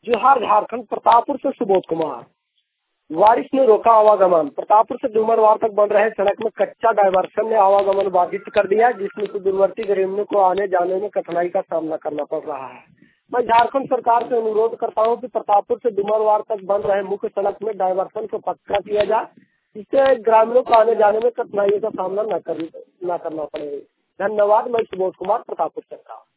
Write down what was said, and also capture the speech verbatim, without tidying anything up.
जोहार झारखंड। प्रतापपुर से सुबोध कुमार। बारिश ने रोका आवागमन। प्रतापपुर से डूमरवार तक बन रहे सड़क में कच्चा डायवर्सन ने आवागमन बाधित कर दिया, जिसमें से दूरवर्ती ग्रामीणों को आने जाने में कठिनाई का सामना करना पड़ रहा है। मैं झारखंड सरकार से अनुरोध करता हूं कि प्रतापपुर से डूमरवार तक बन रहे मुख्य सड़क में डायवर्सन को पक्का किया जाए, जिससे ग्रामीणों को आने जाने में कठिनाइयों का सामना न कर न करना पड़े। धन्यवाद। मैं सुबोध कुमार, प्रतापपुर सरकार।